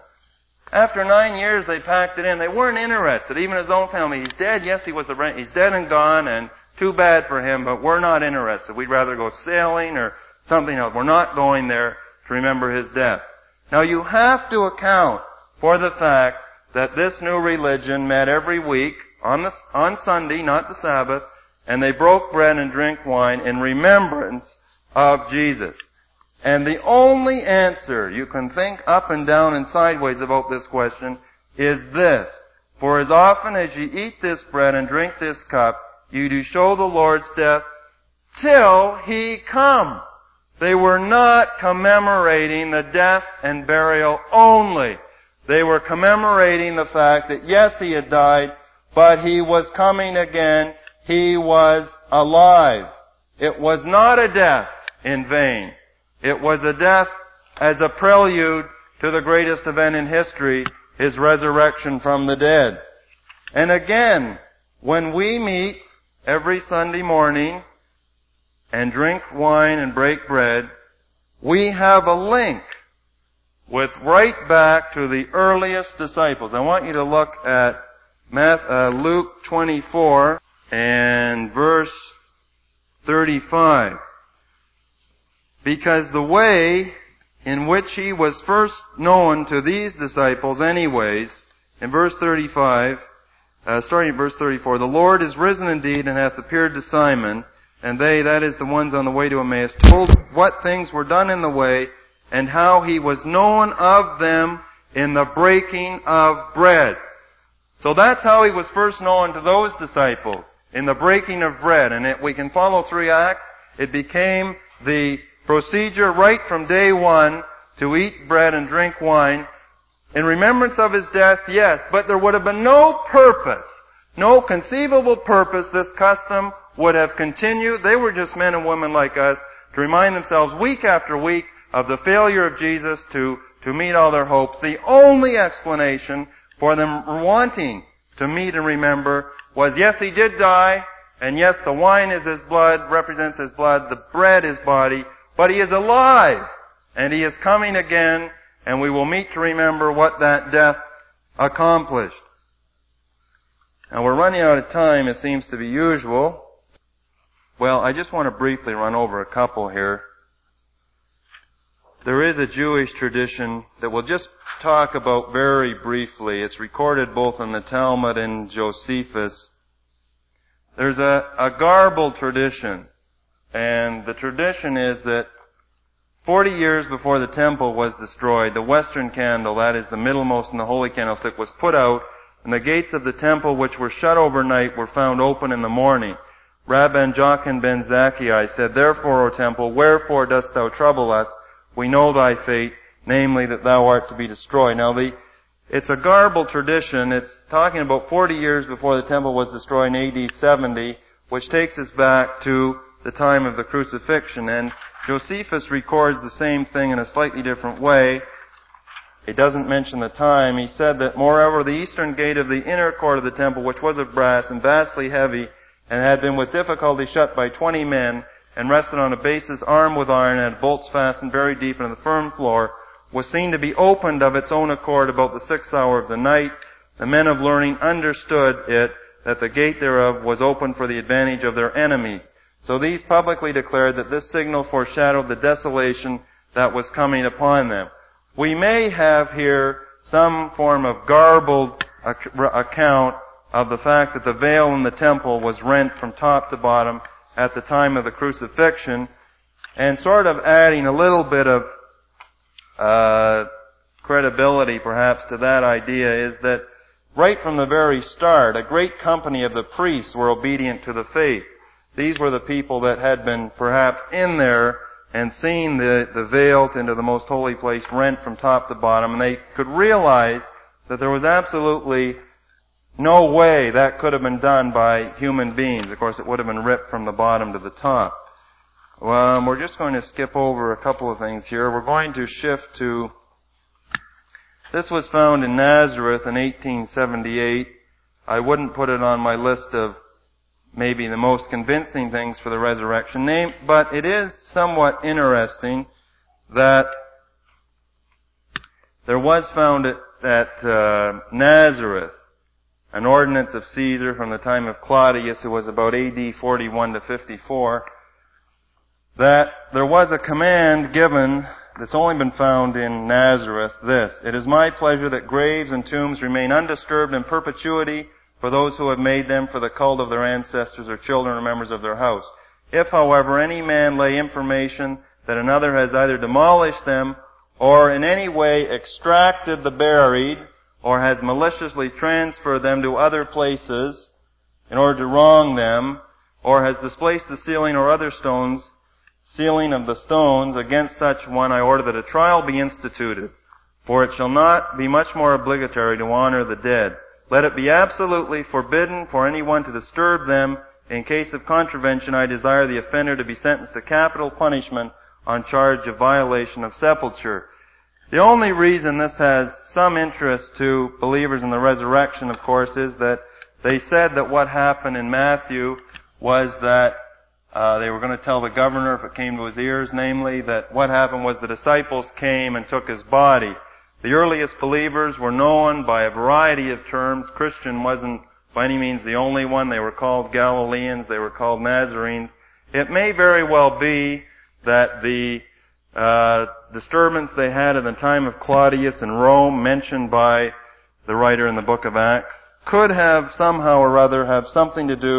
After nine years, they packed it in. They weren't interested. Even his own family. He's dead. Yes, he was a, he's dead and gone, and too bad for him, but we're not interested. We'd rather go sailing or something else. We're not going there to remember his death. Now you have to account for the fact that this new religion met every week on the, on Sunday, not the Sabbath, and they broke bread and drank wine in remembrance of Jesus. And the only answer you can think up and down and sideways about this question is this: for as often as ye eat this bread and drink this cup, you do show the Lord's death till he come. They were not commemorating the death and burial only. They were commemorating the fact that yes, he had died, but he was coming again. He was alive. It was not a death in vain. It was a death as a prelude to the greatest event in history, his resurrection from the dead. And again, when we meet every Sunday morning and drink wine and break bread, we have a link with right back to the earliest disciples. I want you to look at Luke twenty-four and verse thirty-five. Because the way in which he was first known to these disciples anyways, in verse thirty-five, uh, starting at verse thirty-four, the Lord is risen indeed and hath appeared to Simon. and they, that is the ones on the way to Emmaus, told what things were done in the way, and how he was known of them in the breaking of bread. So that's how he was first known to those disciples, in the breaking of bread. And it, we can follow three acts. It became the procedure right from day one to eat bread and drink wine in remembrance of his death, yes, but there would have been no purpose, no conceivable purpose this custom would have continued. They were just men and women like us to remind themselves week after week of the failure of Jesus to, to meet all their hopes. The only explanation for them wanting to meet and remember was, yes, he did die, and yes, the wine is his blood, represents his blood, the bread his body, but he is alive, and he is coming again, and we will meet to remember what that death accomplished. Now we're running out of time, it seems to be usual. Well, I just want to briefly run over a couple here. There is a Jewish tradition that we'll just talk about very briefly. It's recorded both in the Talmud and Josephus. There's a, a garbled tradition, and the tradition is that forty years before the temple was destroyed, the western candle, that is the middlemost in the holy candlestick, was put out, and the gates of the temple, which were shut overnight, were found open in the morning. Rabban Jochan ben Zakkai said, "Therefore, O temple, wherefore dost thou trouble us? We know thy fate, namely that thou art to be destroyed." Now, the it's a garbled tradition. It's talking about forty years before the temple was destroyed in A D seventy, which takes us back to the time of the crucifixion. And Josephus records the same thing in a slightly different way. He doesn't mention the time. He said that, "Moreover, the eastern gate of the inner court of the temple, which was of brass and vastly heavy, and had been with difficulty shut by twenty men, and rested on a basis armed with iron, and had bolts fastened very deep into the firm floor, was seen to be opened of its own accord about the sixth hour of the night. The men of learning understood it, that the gate thereof was open for the advantage of their enemies. So these publicly declared that this signal foreshadowed the desolation that was coming upon them." We may have here some form of garbled account of the fact that the veil in the temple was rent from top to bottom at the time of the crucifixion, and sort of adding a little bit of uh credibility perhaps to that idea is that right from the very start, a great company of the priests were obedient to the faith. These were the people that had been perhaps in there and seen the, the veil into the most holy place rent from top to bottom, and they could realize that there was absolutely no way that could have been done by human beings. Of course, it would have been ripped from the bottom to the top. Well, we're just going to skip over a couple of things here. We're going to shift to, this was found in Nazareth in eighteen seventy-eight. I wouldn't put it on my list of maybe the most convincing things for the resurrection name, but it is somewhat interesting that there was found at, at uh, Nazareth an ordinance of Caesar from the time of Claudius, who was about A D forty-one to fifty-four, that there was a command given that's only been found in Nazareth, this: "It is my pleasure that graves and tombs remain undisturbed in perpetuity for those who have made them for the cult of their ancestors or children or members of their house. If, however, any man lay information that another has either demolished them or in any way extracted the buried, or has maliciously transferred them to other places in order to wrong them, or has displaced the ceiling or other stones, ceiling of the stones, against such one I order that a trial be instituted. For it shall not be much more obligatory to honor the dead. Let it be absolutely forbidden for anyone to disturb them. In case of contravention, I desire the offender to be sentenced to capital punishment on charge of violation of sepulture." The only reason this has some interest to believers in the resurrection, of course, is that they said that what happened in Matthew was that uh, they were going to tell the governor, if it came to his ears, namely, that what happened was the disciples came and took his body. The earliest believers were known by a variety of terms. Christian wasn't by any means the only one. They were called Galileans. They were called Nazarenes. It may very well be that the uh disturbance they had at the time of Claudius in Rome, mentioned by the writer in the book of Acts, could have somehow or other have something to do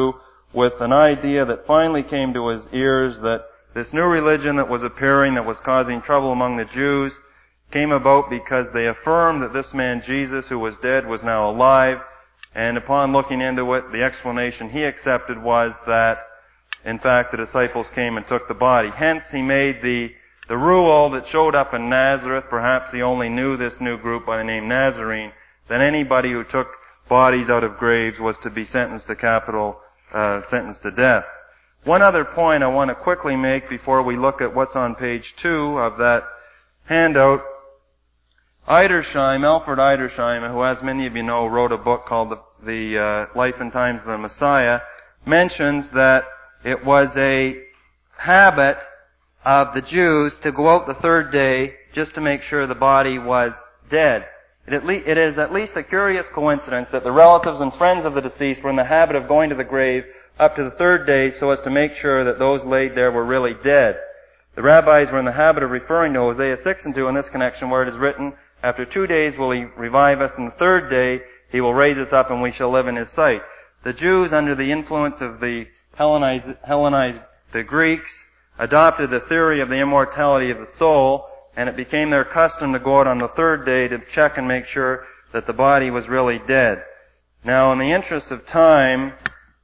with an idea that finally came to his ears that this new religion that was appearing, that was causing trouble among the Jews, came about because they affirmed that this man Jesus, who was dead, was now alive. And upon looking into it, the explanation he accepted was that, in fact, the disciples came and took the body. Hence, he made the, the rule that showed up in Nazareth. Perhaps he only knew this new group by the name Nazarene, that anybody who took bodies out of graves was to be sentenced to capital, uh, sentenced to death. One other point I want to quickly make before we look at what's on page two of that handout. Edersheim, Alfred Edersheim, who, as many of you know, wrote a book called The, the uh, Life and Times of the Messiah, mentions that it was a habit of the Jews to go out the third day just to make sure the body was dead. It, at le- it is at least a curious coincidence that the relatives and friends of the deceased were in the habit of going to the grave up to the third day so as to make sure that those laid there were really dead. The rabbis were in the habit of referring to Hosea six and two in this connection, where it is written, "After two days will he revive us, and the third day he will raise us up, and we shall live in his sight." The Jews, under the influence of the Hellenized, Hellenized the Greeks, adopted the theory of the immortality of the soul, and it became their custom to go out on the third day to check and make sure that the body was really dead. Now, in the interest of time,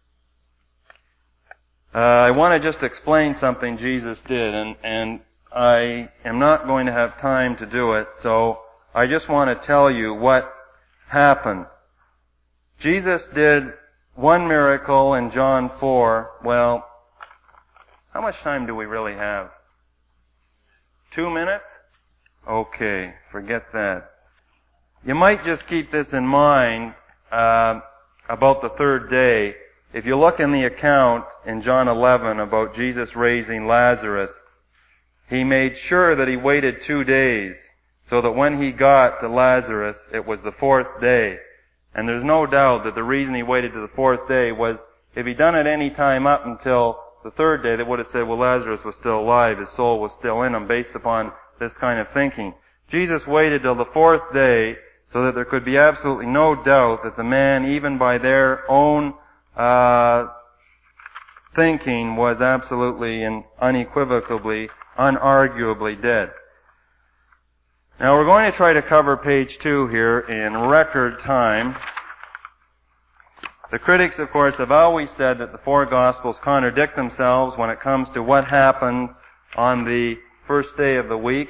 uh, I want to just explain something Jesus did, and, and I am not going to have time to do it, so I just want to tell you what happened. Jesus did one miracle in John four. Well, how much time do we really have? Two minutes? Okay, forget that. You might just keep this in mind uh, about the third day. If you look in the account in John eleven about Jesus raising Lazarus, he made sure that he waited two days so that when he got to Lazarus, it was the fourth day. And there's no doubt that the reason he waited to the fourth day was if he'd done it any time up until the third day, they would have said, well, Lazarus was still alive, his soul was still in him, based upon this kind of thinking. Jesus waited till the fourth day so that there could be absolutely no doubt that the man, even by their own uh thinking, was absolutely and unequivocally, unarguably dead. Now we're going to try to cover page two here in record time. The critics, of course, have always said that the four Gospels contradict themselves when it comes to what happened on the first day of the week.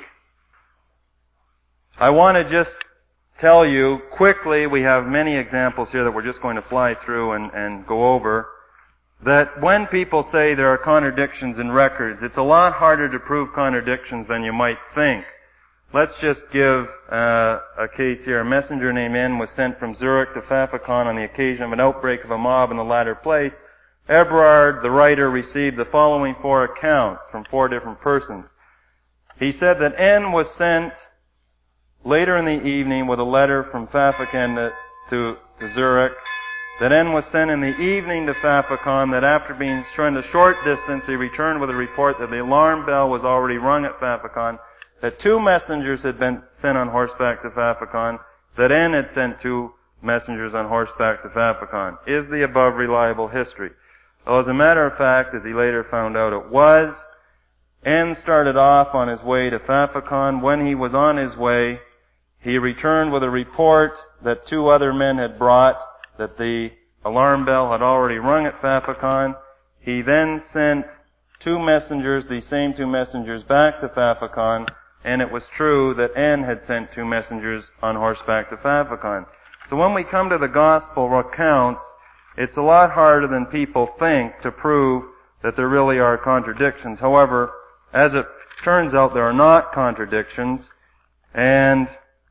I want to just tell you quickly, we have many examples here that we're just going to fly through and, and go over, that when people say there are contradictions in records, it's a lot harder to prove contradictions than you might think. Let's just give uh, a case here. A messenger named N was sent from Zurich to Pfaffenkorn on the occasion of an outbreak of a mob in the latter place. Eberhard, the writer, received the following four accounts from four different persons. He said that N was sent later in the evening with a letter from Pfaffenkorn to, to Zurich, that N was sent in the evening to Pfaffenkorn, that after being shown a short distance, he returned with a report that the alarm bell was already rung at Pfaffenkorn, that two messengers had been sent on horseback to Pfaffenkorn, that N had sent two messengers on horseback to Pfaffenkorn. Is the above reliable history? Well, as a matter of fact, as he later found out, it was. N started off on his way to Pfaffenkorn. When he was on his way, he returned with a report that two other men had brought, that the alarm bell had already rung at Pfaffenkorn. He then sent two messengers, these same two messengers, back to Pfaffenkorn, and it was true that N had sent two messengers on horseback to Pfaffenkorn. So when we come to the Gospel accounts, it's a lot harder than people think to prove that there really are contradictions. However, as it turns out, there are not contradictions, and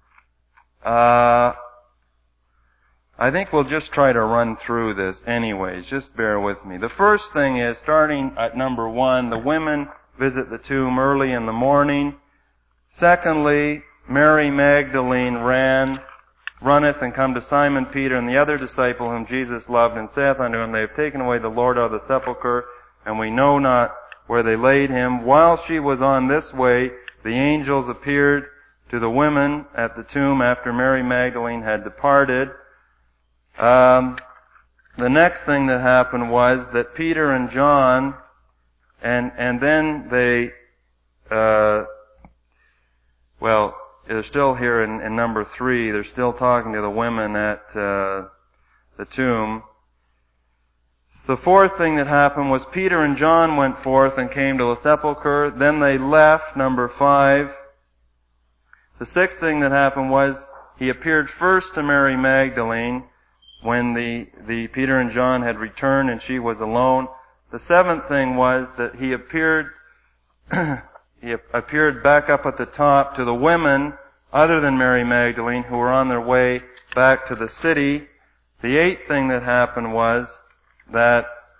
uh I think we'll just try to run through this anyways. Just bear with me. The first thing is, starting at number one, the women visit the tomb early in the morning. Secondly, Mary Magdalene ran, runneth and come to Simon Peter and the other disciple whom Jesus loved, and saith unto him, They have taken away the Lord out of the sepulchre, and we know not where they laid him. While she was on this way, the angels appeared to the women at the tomb after Mary Magdalene had departed. Um, the next thing that happened was that Peter and John, and and then they, uh, well, they're still here in, in number three. They're still talking to the women at uh, the tomb. The fourth thing that happened was Peter and John went forth and came to the sepulchre. Then they left, number five. The sixth thing that happened was he appeared first to Mary Magdalene when the, the Peter and John had returned and she was alone. The seventh thing was that he appeared he appeared back up at the top to the women other than Mary Magdalene who were on their way back to the city. The eighth thing that happened was that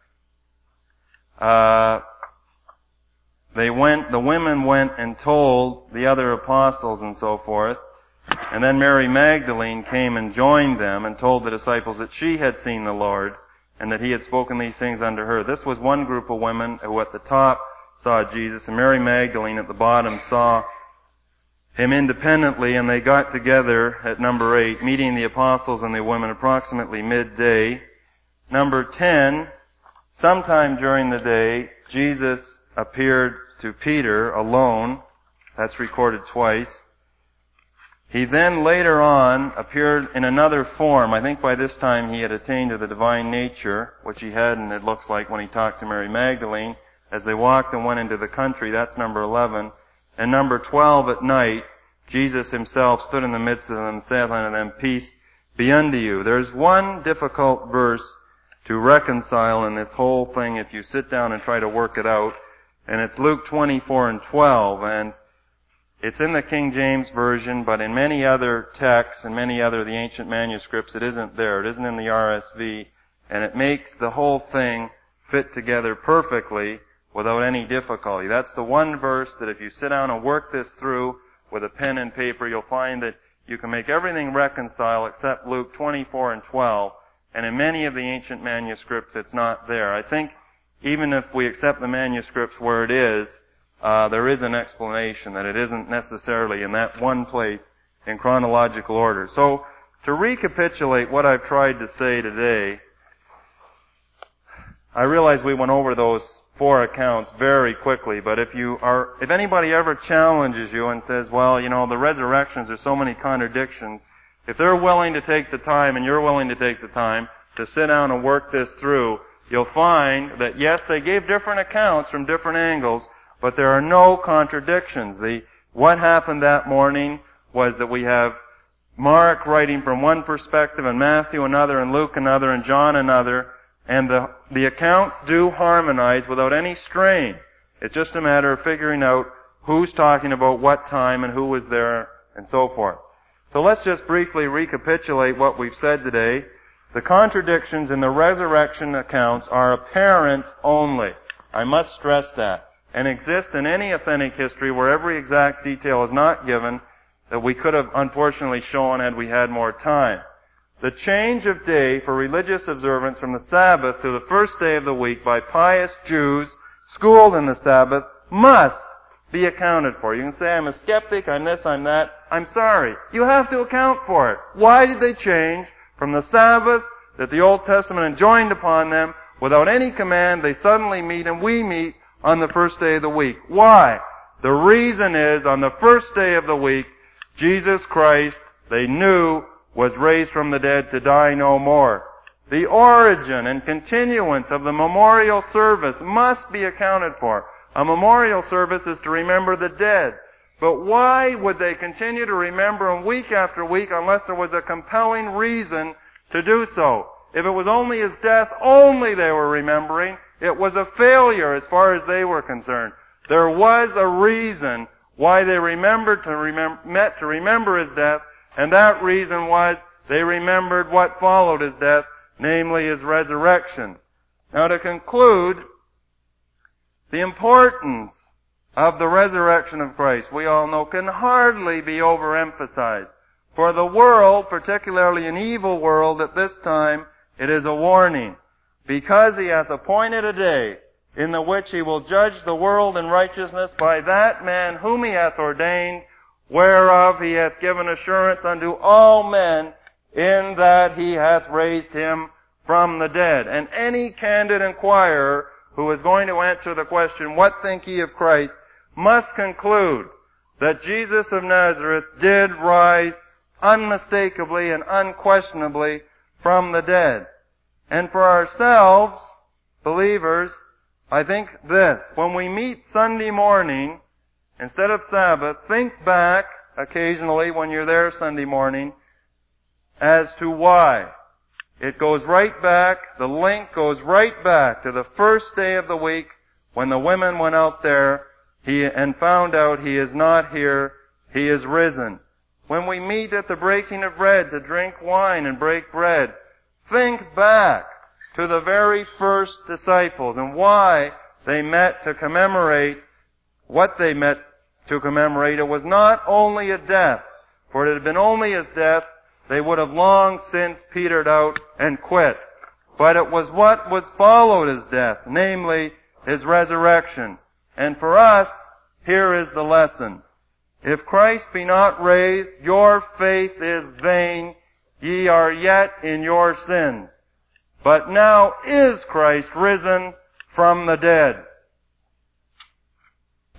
uh they went, the women went and told the other apostles and so forth. And then Mary Magdalene came and joined them and told the disciples that she had seen the Lord and that he had spoken these things unto her. This was one group of women who at the top saw Jesus, and Mary Magdalene at the bottom saw him independently, and they got together at number eight, meeting the apostles and the women approximately midday. Number ten, sometime during the day, Jesus appeared to Peter alone. That's recorded twice. He then later on appeared in another form. I think by this time he had attained to the divine nature, which he hadn't, it looks like, when he talked to Mary Magdalene. As they walked and went into the country, that's number eleven. And number twelve at night, Jesus himself stood in the midst of them and said unto them, Peace be unto you. There's one difficult verse to reconcile in this whole thing if you sit down and try to work it out. And it's Luke twenty-four and twelve. And it's in the King James Version, but in many other texts and many other of the ancient manuscripts, it isn't there. It isn't in the R S V. And it makes the whole thing fit together perfectly without any difficulty. That's the one verse that if you sit down and work this through with a pen and paper, you'll find that you can make everything reconcile except Luke twenty-four and twelve. And in many of the ancient manuscripts, it's not there. I think even if we accept the manuscripts where it is, uh, there is an explanation that it isn't necessarily in that one place in chronological order. So, to recapitulate what I've tried to say today, I realize we went over those four accounts very quickly, but if you are, if anybody ever challenges you and says, well, you know, the resurrections, there's so many contradictions, if they're willing to take the time and you're willing to take the time to sit down and work this through, you'll find that yes, they gave different accounts from different angles, but there are no contradictions. The, what happened that morning was that we have Mark writing from one perspective and Matthew another and Luke another and John another, and the, the accounts do harmonize without any strain. It's just a matter of figuring out who's talking about what time and who was there and so forth. So let's just briefly recapitulate what we've said today. The contradictions in the resurrection accounts are apparent only. I must stress that. And exist in any authentic history where every exact detail is not given that we could have unfortunately shown had we had more time. The change of day for religious observance from the Sabbath to the first day of the week by pious Jews schooled in the Sabbath must be accounted for. You can say, I'm a skeptic, I'm this, I'm that. I'm sorry. You have to account for it. Why did they change from the Sabbath that the Old Testament enjoined upon them without any command? They suddenly meet and we meet on the first day of the week. Why? The reason is on the first day of the week, Jesus Christ, they knew, was raised from the dead to die no more. The origin and continuance of the memorial service must be accounted for. A memorial service is to remember the dead. But why would they continue to remember him week after week unless there was a compelling reason to do so? If it was only his death only they were remembering, it was a failure as far as they were concerned. There was a reason why they remembered to remember, met to remember his death, and that reason was they remembered what followed his death, namely his resurrection. Now to conclude, the importance of the resurrection of Christ, we all know, can hardly be overemphasized. For the world, particularly an evil world at this time, it is a warning. Because he hath appointed a day in the which he will judge the world in righteousness by that man whom he hath ordained, whereof he hath given assurance unto all men, in that he hath raised him from the dead. And any candid inquirer who is going to answer the question, what think ye of Christ, must conclude that Jesus of Nazareth did rise unmistakably and unquestionably from the dead. And for ourselves, believers, I think this: when we meet Sunday morning, instead of Sabbath, think back occasionally when you're there Sunday morning as to why. It goes right back, the link goes right back to the first day of the week when the women went out there he, and found out he is not here, he is risen. When we meet at the breaking of bread to drink wine and break bread, think back to the very first disciples and why they met to commemorate what they met to commemorate. It was not only a death, for it had been only his death, they would have long since petered out and quit. But it was what was followed his death, namely his resurrection. And for us, here is the lesson. If Christ be not raised, your faith is vain, ye are yet in your sins. But now is Christ risen from the dead.